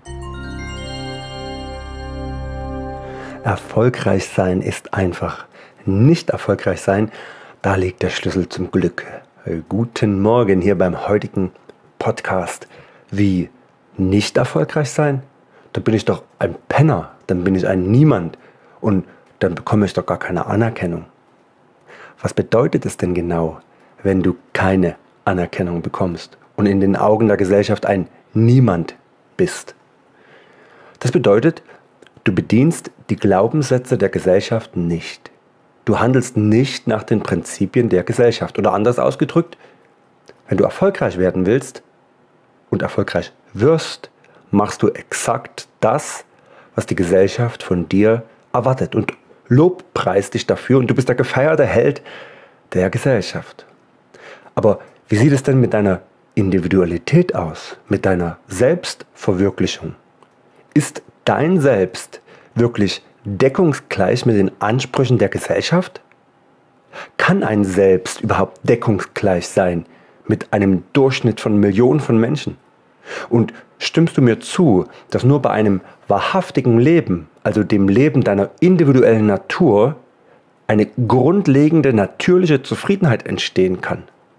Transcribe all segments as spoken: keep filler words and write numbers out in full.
Erfolgreich sein ist einfach. Nicht erfolgreich sein, da liegt der Schlüssel zum Glück. Guten Morgen hier beim heutigen Podcast. Wie nicht erfolgreich sein? Da bin ich doch ein Penner, dann bin ich ein Niemand und dann bekomme ich doch gar keine Anerkennung. Was bedeutet es denn genau, wenn du keine Anerkennung bekommst und in den Augen der Gesellschaft ein Niemand bist? Das bedeutet, du bedienst die Glaubenssätze der Gesellschaft nicht. Du handelst nicht nach den Prinzipien der Gesellschaft. Oder anders ausgedrückt, wenn du erfolgreich werden willst und erfolgreich wirst, machst du exakt das, was die Gesellschaft von dir erwartet. Und lobpreist dich dafür und du bist der gefeierte Held der Gesellschaft. Aber wie sieht es denn mit deiner Individualität aus? Mit deiner Selbstverwirklichung? Ist dein Selbst wirklich deckungsgleich mit den Ansprüchen der Gesellschaft? Kann ein Selbst überhaupt deckungsgleich sein mit einem Durchschnitt von Millionen von Menschen? Und stimmst du mir zu, dass nur bei einem wahrhaftigen Leben, also dem Leben deiner individuellen Natur, eine grundlegende natürliche Zufriedenheit entstehen kann?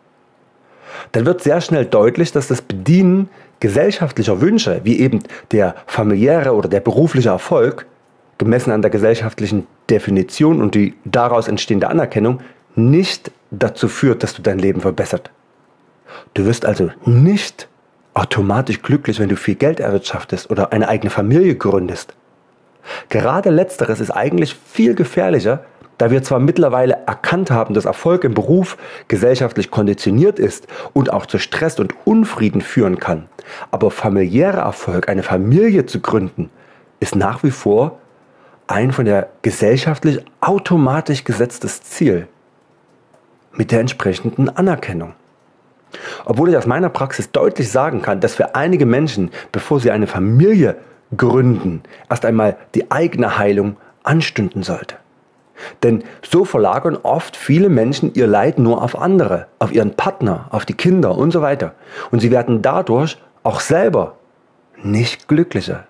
Dann wird sehr schnell deutlich, dass das Bedienen gesellschaftlicher Wünsche, wie eben der familiäre oder der berufliche Erfolg, gemessen an der gesellschaftlichen Definition und die daraus entstehende Anerkennung, nicht dazu führt, dass du dein Leben verbessert. Du wirst also nicht automatisch glücklich, wenn du viel Geld erwirtschaftest oder eine eigene Familie gründest. Gerade letzteres ist eigentlich viel gefährlicher, da wir zwar mittlerweile erkannt haben, dass Erfolg im Beruf gesellschaftlich konditioniert ist und auch zu Stress und Unfrieden führen kann, aber familiärer Erfolg, eine Familie zu gründen, ist nach wie vor ein von der gesellschaftlich automatisch gesetztes Ziel mit der entsprechenden Anerkennung. Obwohl ich aus meiner Praxis deutlich sagen kann, dass für einige Menschen, bevor sie eine Familie gründen, erst einmal die eigene Heilung anstünden sollte. Denn so verlagern oft viele Menschen ihr Leid nur auf andere, auf ihren Partner, auf die Kinder und so weiter. Und sie werden dadurch auch selber nicht glücklicher.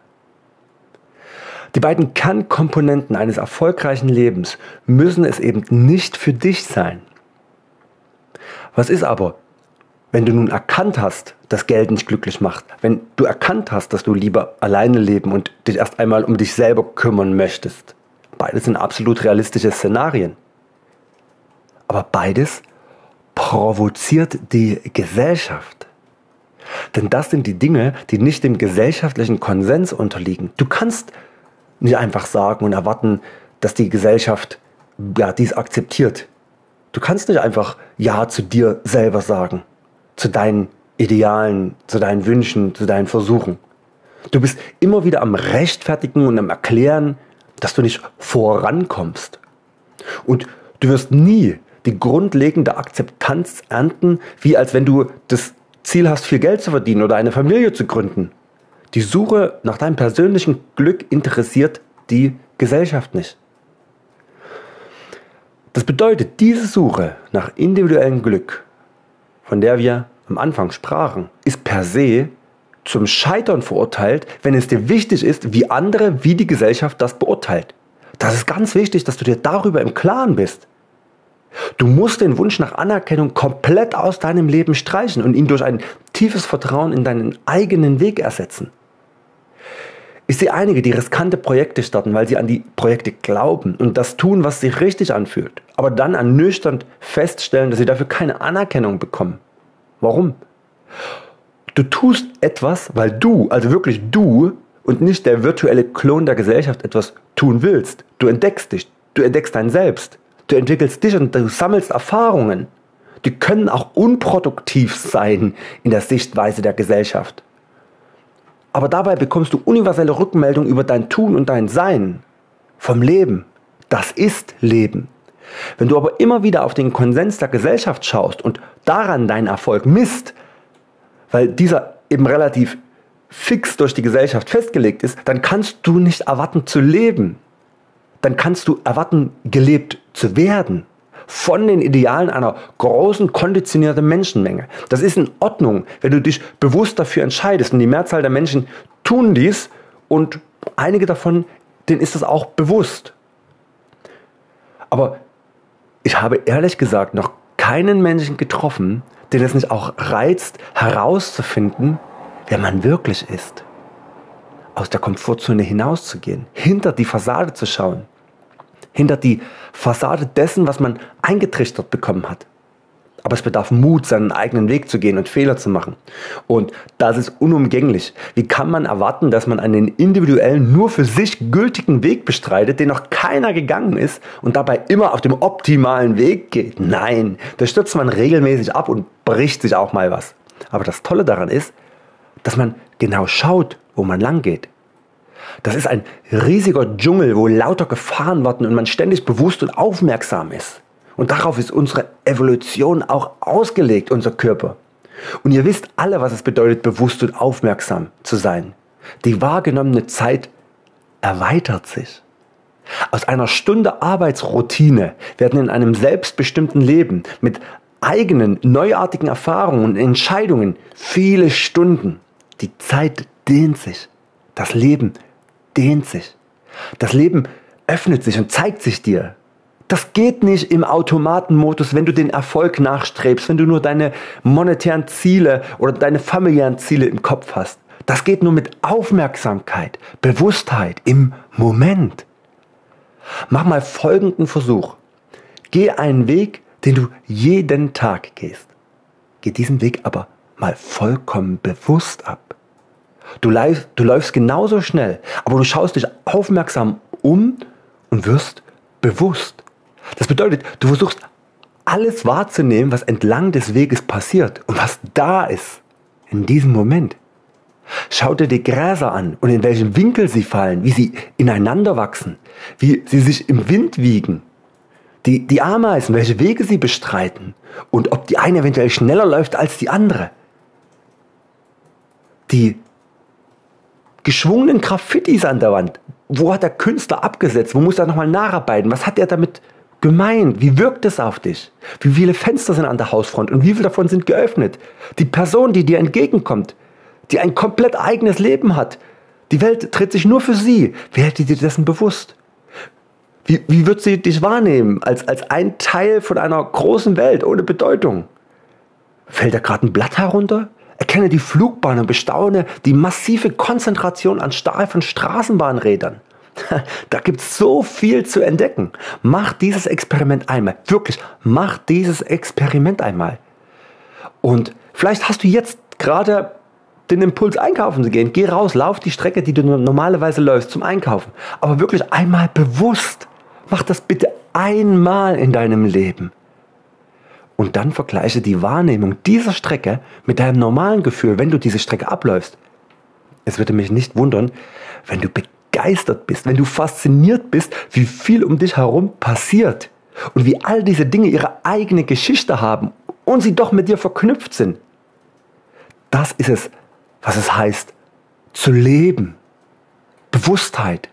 Die beiden Kernkomponenten eines erfolgreichen Lebens müssen es eben nicht für dich sein. Was ist aber, wenn du nun erkannt hast, dass Geld nicht glücklich macht, wenn du erkannt hast, dass du lieber alleine leben und dich erst einmal um dich selber kümmern möchtest? Beides sind absolut realistische Szenarien. Aber beides provoziert die Gesellschaft. Denn das sind die Dinge, die nicht dem gesellschaftlichen Konsens unterliegen. Du kannst nicht einfach sagen und erwarten, dass die Gesellschaft ja, dies akzeptiert. Du kannst nicht einfach Ja zu dir selber sagen, zu deinen Idealen, zu deinen Wünschen, zu deinen Versuchen. Du bist immer wieder am Rechtfertigen und am Erklären, dass du nicht vorankommst. Und du wirst nie die grundlegende Akzeptanz ernten, wie als wenn du das Ziel hast, viel Geld zu verdienen oder eine Familie zu gründen. Die Suche nach deinem persönlichen Glück interessiert die Gesellschaft nicht. Das bedeutet, diese Suche nach individuellem Glück, von der wir am Anfang sprachen, ist per se zum Scheitern verurteilt, wenn es dir wichtig ist, wie andere, wie die Gesellschaft das beurteilt. Das ist ganz wichtig, dass du dir darüber im Klaren bist. Du musst den Wunsch nach Anerkennung komplett aus deinem Leben streichen und ihn durch ein tiefes Vertrauen in deinen eigenen Weg ersetzen. Ich sehe einige, die riskante Projekte starten, weil sie an die Projekte glauben und das tun, was sich richtig anfühlt, aber dann ernüchternd feststellen, dass sie dafür keine Anerkennung bekommen. Warum? Du tust etwas, weil du, also wirklich du und nicht der virtuelle Klon der Gesellschaft etwas tun willst. Du entdeckst dich, du entdeckst dein Selbst, du entwickelst dich und du sammelst Erfahrungen. Die können auch unproduktiv sein in der Sichtweise der Gesellschaft. Aber dabei bekommst du universelle Rückmeldung über dein Tun und dein Sein vom Leben. Das ist Leben. Wenn du aber immer wieder auf den Konsens der Gesellschaft schaust und daran deinen Erfolg misst, weil dieser eben relativ fix durch die Gesellschaft festgelegt ist, dann kannst du nicht erwarten zu leben. Dann kannst du erwarten, gelebt zu werden. von den Idealen einer großen, konditionierten Menschenmenge. Das ist in Ordnung, wenn du dich bewusst dafür entscheidest. Und die Mehrzahl der Menschen tun dies und einige davon, denen ist das auch bewusst. Aber ich habe ehrlich gesagt noch keinen Menschen getroffen, den es nicht auch reizt, herauszufinden, wer man wirklich ist. Aus der Komfortzone hinauszugehen, hinter die Fassade zu schauen, hinter die Fassade dessen, was man eingetrichtert bekommen hat. Aber es bedarf Mut, seinen eigenen Weg zu gehen und Fehler zu machen. Und das ist unumgänglich. Wie kann man erwarten, dass man einen individuellen, nur für sich gültigen Weg bestreitet, den noch keiner gegangen ist und dabei immer auf dem optimalen Weg geht? Nein, da stürzt man regelmäßig ab und bricht sich auch mal was. Aber das Tolle daran ist, dass man genau schaut, wo man lang geht. Das ist ein riesiger Dschungel, wo lauter Gefahren warten und man ständig bewusst und aufmerksam ist. Und darauf ist unsere Evolution auch ausgelegt, unser Körper. Und ihr wisst alle, was es bedeutet, bewusst und aufmerksam zu sein. Die wahrgenommene Zeit erweitert sich. Aus einer Stunde Arbeitsroutine werden in einem selbstbestimmten Leben mit eigenen, neuartigen Erfahrungen und Entscheidungen viele Stunden. Die Zeit dehnt sich. Das Leben dehnt sich. Das Leben öffnet sich und zeigt sich dir. Das geht nicht im Automatenmodus, wenn du den Erfolg nachstrebst, wenn du nur deine monetären Ziele oder deine familiären Ziele im Kopf hast. Das geht nur mit Aufmerksamkeit, Bewusstheit im Moment. Mach mal folgenden Versuch. Geh einen Weg, den du jeden Tag gehst. Geh diesen Weg aber mal vollkommen bewusst ab. Du läufst, du läufst genauso schnell, aber du schaust dich aufmerksam um und wirst bewusst. Das bedeutet, du versuchst alles wahrzunehmen, was entlang des Weges passiert und was da ist in diesem Moment. Schau dir die Gräser an und in welchem Winkel sie fallen, wie sie ineinander wachsen, wie sie sich im Wind wiegen. Die, die Ameisen, welche Wege sie bestreiten und ob die eine eventuell schneller läuft als die andere. Die geschwungenen Graffitis an der Wand. Wo hat der Künstler abgesetzt? Wo muss er nochmal nacharbeiten? Was hat er damit gemeint? Wie wirkt es auf dich? Wie viele Fenster sind an der Hausfront und wie viele davon sind geöffnet? Die Person, die dir entgegenkommt, die ein komplett eigenes Leben hat. Die Welt dreht sich nur für sie. Wer hätte dir dessen bewusst? Wie, wie wird sie dich wahrnehmen? Als, als ein Teil von einer großen Welt ohne Bedeutung. Fällt da gerade ein Blatt herunter? Erkenne die Flugbahn und bestaune die massive Konzentration an Stahl von Straßenbahnrädern. Da gibt es so viel zu entdecken. Mach dieses Experiment einmal. Wirklich, mach dieses Experiment einmal. Und vielleicht hast du jetzt gerade den Impuls, einkaufen zu gehen. Geh raus, lauf die Strecke, die du normalerweise läufst, zum Einkaufen. Aber wirklich einmal bewusst. Mach das bitte einmal in deinem Leben. Und dann vergleiche die Wahrnehmung dieser Strecke mit deinem normalen Gefühl, wenn du diese Strecke abläufst. Es würde mich nicht wundern, wenn du begeistert bist, wenn du fasziniert bist, wie viel um dich herum passiert und wie all diese Dinge ihre eigene Geschichte haben und sie doch mit dir verknüpft sind. Das ist es, was es heißt, zu leben. Bewusstheit.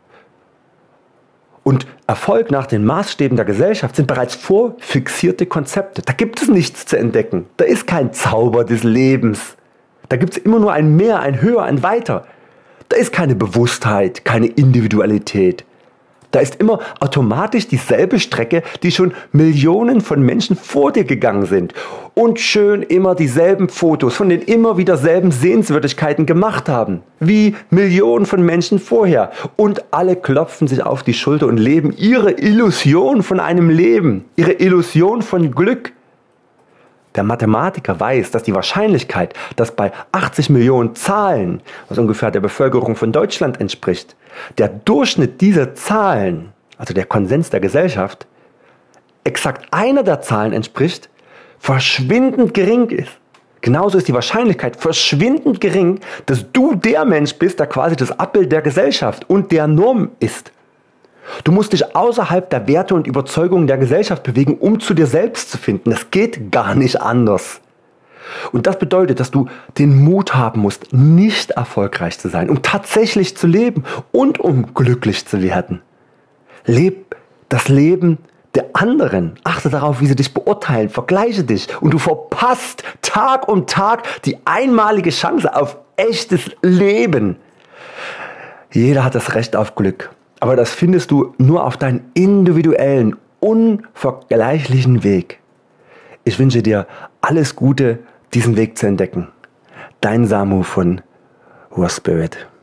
Und Erfolg nach den Maßstäben der Gesellschaft sind bereits vorfixierte Konzepte. Da gibt es nichts zu entdecken. Da ist kein Zauber des Lebens. Da gibt es immer nur ein Mehr, ein Höher, ein Weiter. Da ist keine Bewusstheit, keine Individualität. Da ist immer automatisch dieselbe Strecke, die schon Millionen von Menschen vor dir gegangen sind. Und schön immer dieselben Fotos von den immer wieder selben Sehenswürdigkeiten gemacht haben. Wie Millionen von Menschen vorher. Und alle klopfen sich auf die Schulter und leben ihre Illusion von einem Leben. Ihre Illusion von Glück. Der Mathematiker weiß, dass die Wahrscheinlichkeit, dass bei achtzig Millionen Zahlen, was ungefähr der Bevölkerung von Deutschland entspricht, der Durchschnitt dieser Zahlen, also der Konsens der Gesellschaft, exakt einer der Zahlen entspricht, verschwindend gering ist. Genauso ist die Wahrscheinlichkeit verschwindend gering, dass du der Mensch bist, der quasi das Abbild der Gesellschaft und der Norm ist. Du musst dich außerhalb der Werte und Überzeugungen der Gesellschaft bewegen, um zu dir selbst zu finden. Das geht gar nicht anders. Und das bedeutet, dass du den Mut haben musst, nicht erfolgreich zu sein, um tatsächlich zu leben und um glücklich zu werden. Leb das Leben der anderen. Achte darauf, wie sie dich beurteilen, vergleiche dich und du verpasst Tag um Tag die einmalige Chance auf echtes Leben. Jeder hat das Recht auf Glück, aber das findest du nur auf deinen individuellen, unvergleichlichen Weg. Ich wünsche dir alles Gute, diesen Weg zu entdecken. Dein Samu von War Spirit.